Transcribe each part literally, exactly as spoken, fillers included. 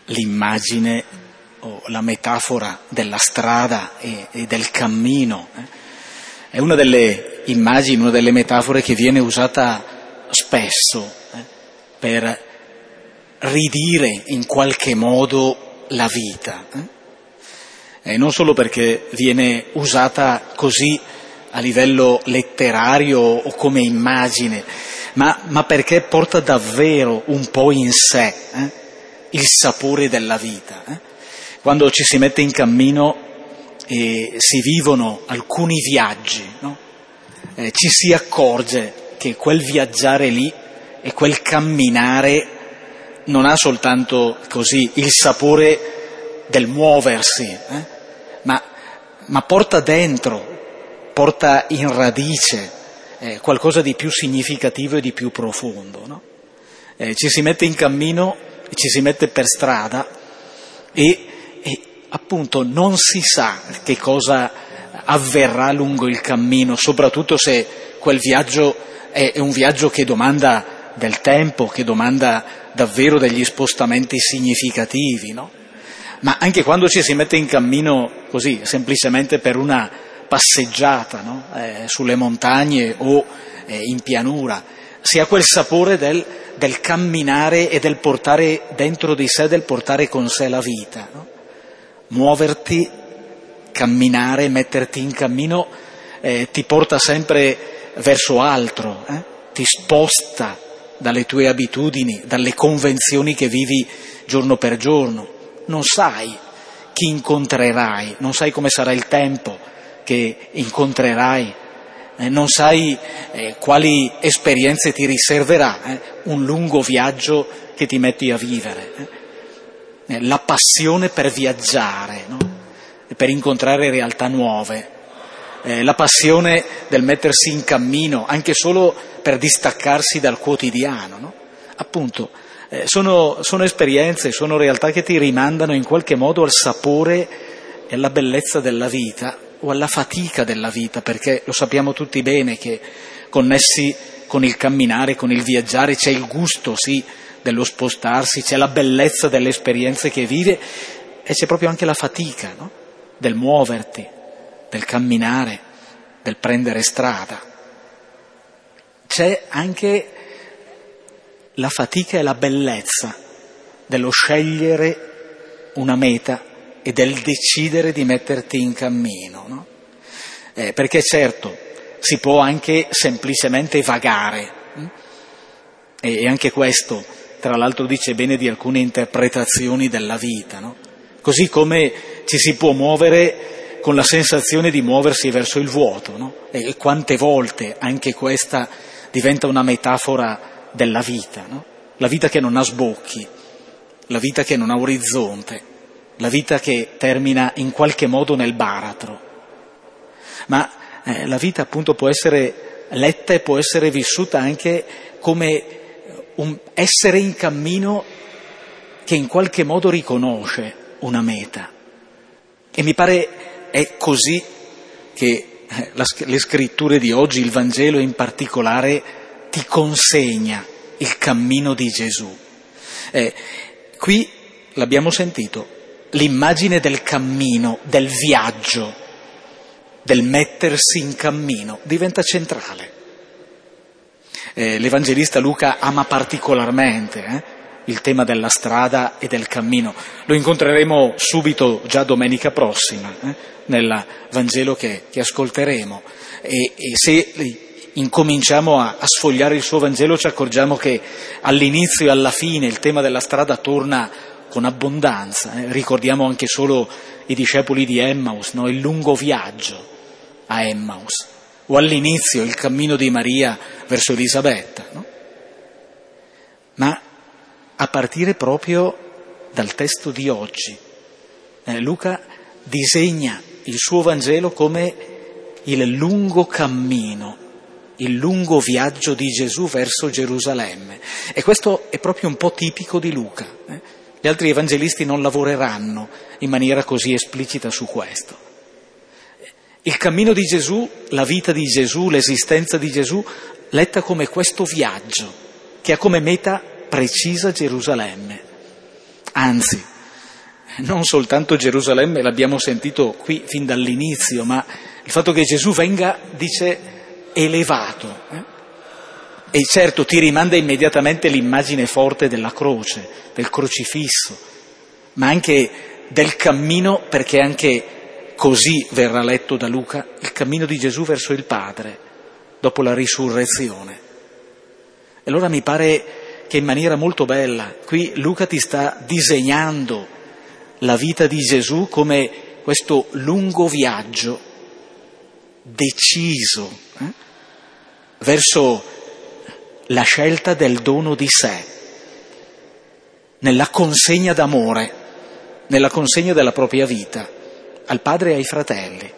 l'immagine o la metafora della strada e, e del cammino. Eh? È una delle immagini, una delle metafore che viene usata spesso eh, per ridire in qualche modo la vita. Eh? E non solo perché viene usata così a livello letterario o come immagine, ma, ma perché porta davvero un po' in sé eh, il sapore della vita. Eh? Quando ci si mette in cammino e si vivono alcuni viaggi, no? eh, ci si accorge che quel viaggiare lì e quel camminare non ha soltanto così il sapore del muoversi, eh? ma, ma porta dentro, porta in radice eh, qualcosa di più significativo e di più profondo. No? Eh, ci si mette in cammino, ci si mette per strada e, e appunto non si sa che cosa avverrà lungo il cammino, soprattutto se quel viaggio è, è un viaggio che domanda del tempo, che domanda davvero degli spostamenti significativi, no? Ma anche quando ci si mette in cammino così, semplicemente per una passeggiata, no? eh, sulle montagne o eh, in pianura, si ha quel sapore del, del camminare e del portare dentro di sé, del portare con sé la vita. No? Muoverti, camminare, metterti in cammino eh, ti porta sempre verso altro, eh? ti sposta dalle tue abitudini, dalle convenzioni che vivi giorno per giorno. Non sai chi incontrerai, non sai come sarà il tempo che incontrerai, eh, non sai eh, quali esperienze ti riserverà eh, un lungo viaggio che ti metti a vivere. Eh. La passione per viaggiare, no? Per incontrare realtà nuove, eh, la passione del mettersi in cammino, anche solo per distaccarsi dal quotidiano, no? Appunto. Eh, sono, sono esperienze, sono realtà che ti rimandano in qualche modo al sapore e alla bellezza della vita o alla fatica della vita, perché lo sappiamo tutti bene che connessi con il camminare, con il viaggiare c'è il gusto, sì, dello spostarsi, c'è la bellezza delle esperienze che vive e c'è proprio anche la fatica, no? Del muoverti, del camminare, del prendere strada. C'è anche la fatica e la bellezza dello scegliere una meta e del decidere di metterti in cammino, no? Eh, perché certo si può anche semplicemente vagare hm? e anche questo tra l'altro dice bene di alcune interpretazioni della vita, no? Così come ci si può muovere con la sensazione di muoversi verso il vuoto, no? E quante volte anche questa diventa una metafora della vita, no? La vita che non ha sbocchi, la vita che non ha orizzonte, la vita che termina in qualche modo nel baratro. Ma eh, la vita appunto può essere letta e può essere vissuta anche come un essere in cammino che in qualche modo riconosce una meta. E mi pare è così che eh, la, le scritture di oggi, il Vangelo in particolare, ti consegna il cammino di Gesù. Eh, qui l'abbiamo sentito, l'immagine del cammino, del viaggio, del mettersi in cammino diventa centrale. Eh, l'Evangelista Luca ama particolarmente eh, il tema della strada e del cammino. Lo incontreremo subito già domenica prossima eh, nel Vangelo che, che ascolteremo. E, e se incominciamo a, a sfogliare il suo Vangelo ci accorgiamo che all'inizio e alla fine il tema della strada torna con abbondanza. Eh. Ricordiamo anche solo i discepoli di Emmaus, no? Il lungo viaggio a Emmaus, o all'inizio il cammino di Maria verso Elisabetta. No? Ma a partire proprio dal testo di oggi, eh, Luca disegna il suo Vangelo come il lungo cammino, il lungo viaggio di Gesù verso Gerusalemme. E questo è proprio un po' tipico di Luca. Eh? Gli altri evangelisti non lavoreranno in maniera così esplicita su questo. Il cammino di Gesù, la vita di Gesù, l'esistenza di Gesù, letta come questo viaggio che ha come meta precisa Gerusalemme. Anzi, non soltanto Gerusalemme, l'abbiamo sentito qui fin dall'inizio, ma il fatto che Gesù venga, dice, elevato. Eh? E certo ti rimanda immediatamente l'immagine forte della croce, del crocifisso, ma anche del cammino, perché anche così verrà letto da Luca, il cammino di Gesù verso il Padre, dopo la risurrezione. E allora mi pare che in maniera molto bella, qui Luca ti sta disegnando la vita di Gesù come questo lungo viaggio deciso eh, verso la scelta del dono di sé, nella consegna d'amore, nella consegna della propria vita al padre e ai fratelli.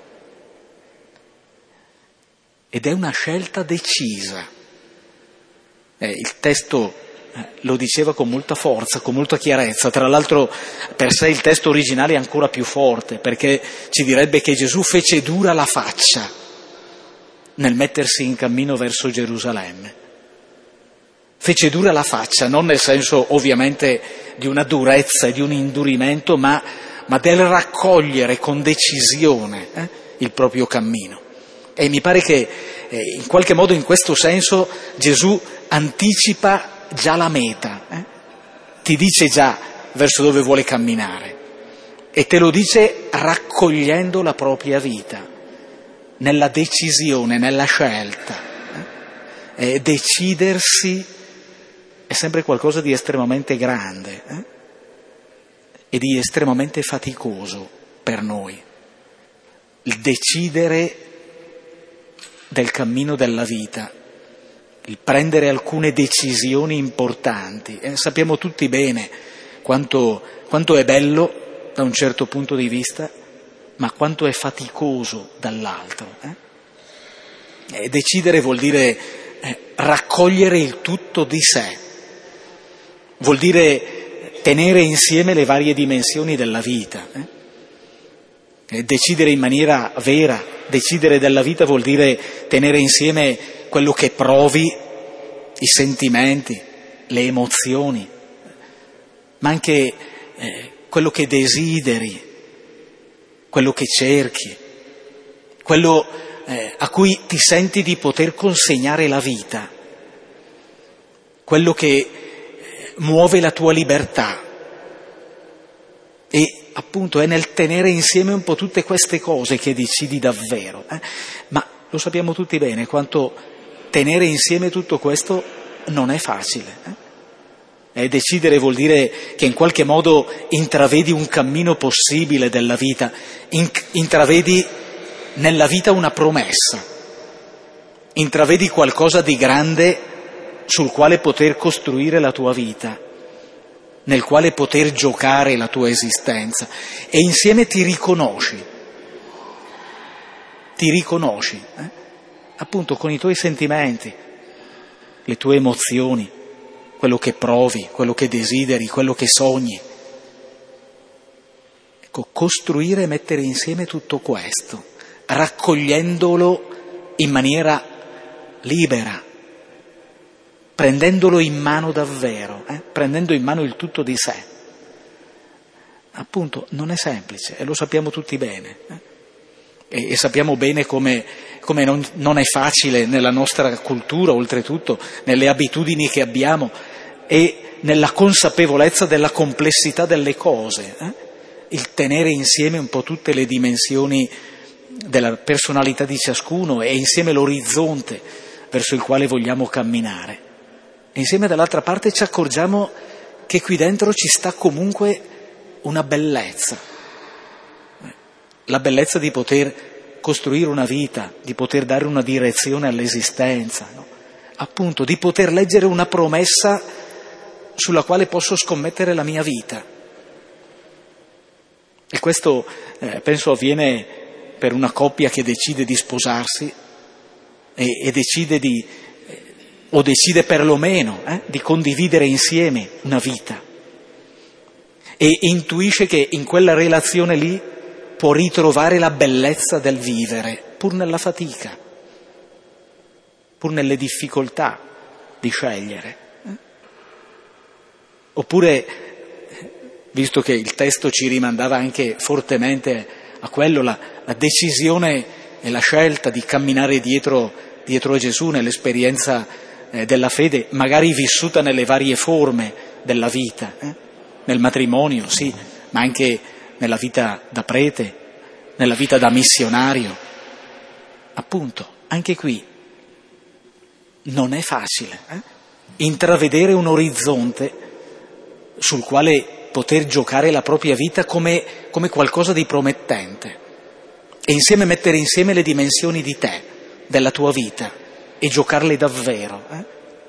Ed è una scelta decisa. Eh, il testo eh, lo diceva con molta forza, con molta chiarezza. Tra l'altro per sé il testo originale è ancora più forte, perché ci direbbe che Gesù fece dura la faccia nel mettersi in cammino verso Gerusalemme. Fece dura la faccia, non nel senso ovviamente di una durezza e di un indurimento, ma, ma del raccogliere con decisione eh, il proprio cammino. E mi pare che eh, in qualche modo in questo senso Gesù anticipa già la meta, eh? Ti dice già verso dove vuole camminare e te lo dice raccogliendo la propria vita, nella decisione, nella scelta. Eh? E decidersi è sempre qualcosa di estremamente grande eh? e di estremamente faticoso per noi. Il decidere del cammino della vita, il prendere alcune decisioni importanti. E sappiamo tutti bene quanto, quanto è bello da un certo punto di vista, ma quanto è faticoso dall'altro. Eh? E decidere vuol dire eh, raccogliere il tutto di sé. Vuol dire tenere insieme le varie dimensioni della vita. Eh? E decidere in maniera vera, decidere della vita vuol dire tenere insieme quello che provi, i sentimenti, le emozioni, ma anche eh, quello che desideri, quello che cerchi, quello eh, a cui ti senti di poter consegnare la vita, quello che muove la tua libertà. E appunto è nel tenere insieme un po' tutte queste cose che decidi davvero. Eh? Ma lo sappiamo tutti bene quanto tenere insieme tutto questo non è facile. Eh? E decidere vuol dire che in qualche modo intravedi un cammino possibile della vita, in- intravedi nella vita una promessa, intravedi qualcosa di grande sul quale poter costruire la tua vita, nel quale poter giocare la tua esistenza, e insieme ti riconosci, ti riconosci, eh? appunto con i tuoi sentimenti, le tue emozioni, quello che provi, quello che desideri, quello che sogni. Ecco, costruire e mettere insieme tutto questo, raccogliendolo in maniera libera, prendendolo in mano davvero, eh? prendendo in mano il tutto di sé. Appunto, non è semplice, e lo sappiamo tutti bene. Eh? E, e sappiamo bene come, come non, non è facile nella nostra cultura, oltretutto, nelle abitudini che abbiamo e nella consapevolezza della complessità delle cose. Eh? Il tenere insieme un po' tutte le dimensioni della personalità di ciascuno e insieme l'orizzonte verso il quale vogliamo camminare. Insieme dall'altra parte ci accorgiamo che qui dentro ci sta comunque una bellezza, la bellezza di poter costruire una vita, di poter dare una direzione all'esistenza, no? Appunto di poter leggere una promessa sulla quale posso scommettere la mia vita. E questo eh, penso avviene per una coppia che decide di sposarsi e, e decide di o decide perlomeno eh, di condividere insieme una vita e intuisce che in quella relazione lì può ritrovare la bellezza del vivere, pur nella fatica, pur nelle difficoltà di scegliere. Eh? Oppure visto che il testo ci rimandava anche fortemente a quello, la, la decisione e la scelta di camminare dietro, dietro a Gesù nell'esperienza eh, della fede, magari vissuta nelle varie forme della vita, eh? nel matrimonio, sì, ma anche nella vita da prete, nella vita da missionario. Appunto, anche qui non è facile eh? intravedere un orizzonte sul quale poter giocare la propria vita come, come qualcosa di promettente e insieme mettere insieme le dimensioni di te, della tua vita e giocarle davvero. Eh?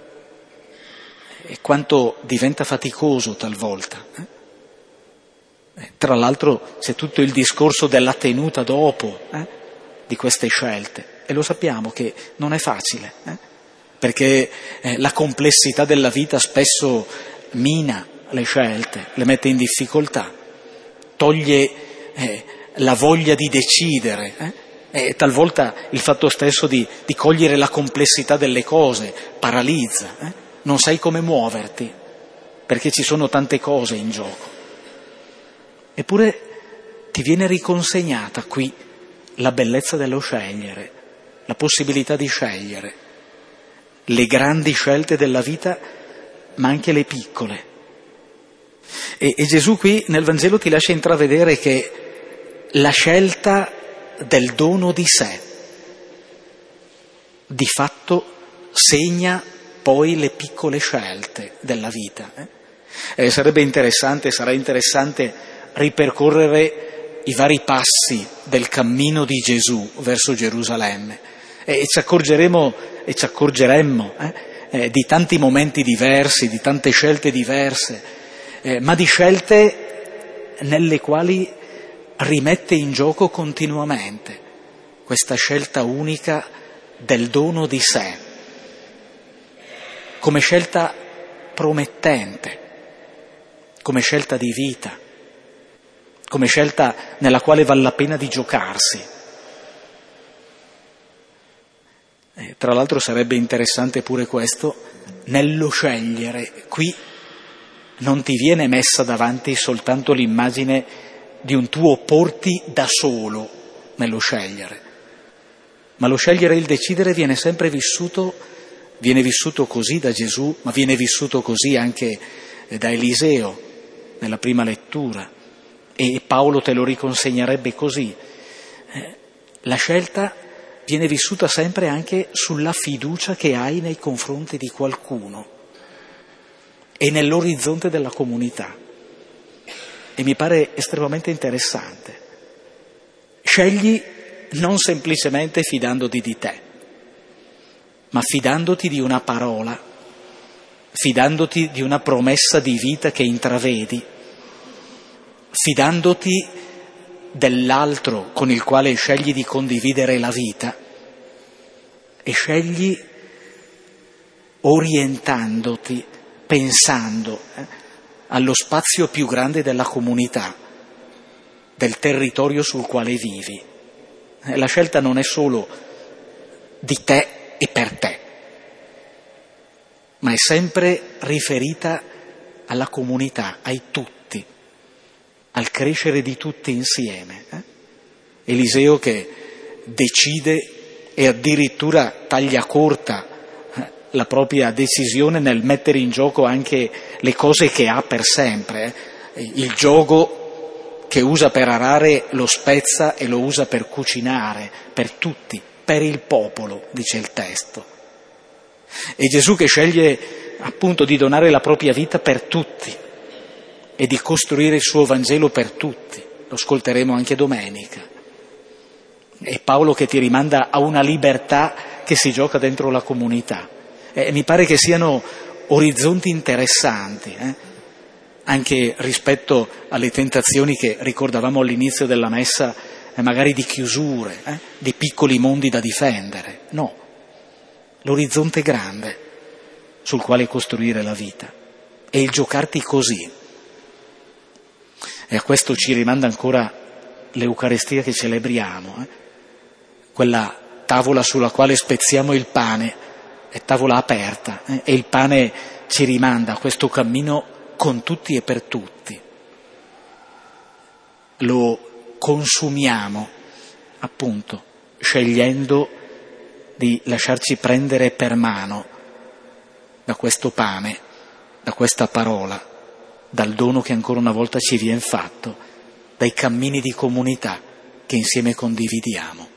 E quanto diventa faticoso talvolta. Eh? Tra l'altro c'è tutto il discorso della tenuta dopo eh, di queste scelte e lo sappiamo che non è facile, eh, perché eh, la complessità della vita spesso mina le scelte, le mette in difficoltà, toglie eh, la voglia di decidere eh, e talvolta il fatto stesso di, di cogliere la complessità delle cose paralizza, eh, non sai come muoverti perché ci sono tante cose in gioco. Eppure ti viene riconsegnata qui la bellezza dello scegliere, la possibilità di scegliere, le grandi scelte della vita, ma anche le piccole. E, e Gesù qui nel Vangelo ti lascia intravedere che la scelta del dono di sé, di fatto segna poi le piccole scelte della vita. Eh? E sarebbe interessante, sarà interessante ripercorrere i vari passi del cammino di Gesù verso Gerusalemme e ci accorgeremo e ci accorgeremmo eh, eh, di tanti momenti diversi, di tante scelte diverse, eh, ma di scelte nelle quali rimette in gioco continuamente questa scelta unica del dono di sé, come scelta promettente, come scelta di vita, come scelta nella quale vale la pena di giocarsi. E tra l'altro sarebbe interessante pure questo, nello scegliere, qui non ti viene messa davanti soltanto l'immagine di un tuo porti da solo nello scegliere, ma lo scegliere e il decidere viene sempre vissuto, viene vissuto così da Gesù, ma viene vissuto così anche da Eliseo nella prima lettura. E Paolo te lo riconsegnerebbe così. Eh, la scelta viene vissuta sempre anche sulla fiducia che hai nei confronti di qualcuno e nell'orizzonte della comunità. E mi pare estremamente interessante. Scegli non semplicemente fidandoti di te, ma fidandoti di una parola, fidandoti di una promessa di vita che intravedi, fidandoti dell'altro con il quale scegli di condividere la vita e scegli orientandoti, pensando eh, allo spazio più grande della comunità, del territorio sul quale vivi. Eh, la scelta non è solo di te e per te, ma è sempre riferita alla comunità, ai tutti, al crescere di tutti insieme. Eh? Eliseo che decide e addirittura taglia corta eh, la propria decisione nel mettere in gioco anche le cose che ha per sempre. Eh? Il giogo che usa per arare lo spezza e lo usa per cucinare, per tutti, per il popolo, dice il testo. E Gesù che sceglie appunto di donare la propria vita per tutti e di costruire il suo Vangelo per tutti, lo ascolteremo anche domenica. E Paolo che ti rimanda a una libertà che si gioca dentro la comunità. E mi pare che siano orizzonti interessanti, eh? anche rispetto alle tentazioni che ricordavamo all'inizio della messa, eh, magari di chiusure, eh? di piccoli mondi da difendere. No, l'orizzonte grande sul quale costruire la vita e il giocarti così. E a questo ci rimanda ancora l'Eucaristia che celebriamo, eh? quella tavola sulla quale spezziamo il pane, è tavola aperta, eh? e il pane ci rimanda a questo cammino con tutti e per tutti. lo consumiamo appunto scegliendo di lasciarci prendere per mano da questo pane, da questa parola, dal dono che ancora una volta ci viene fatto, dai cammini di comunità che insieme condividiamo.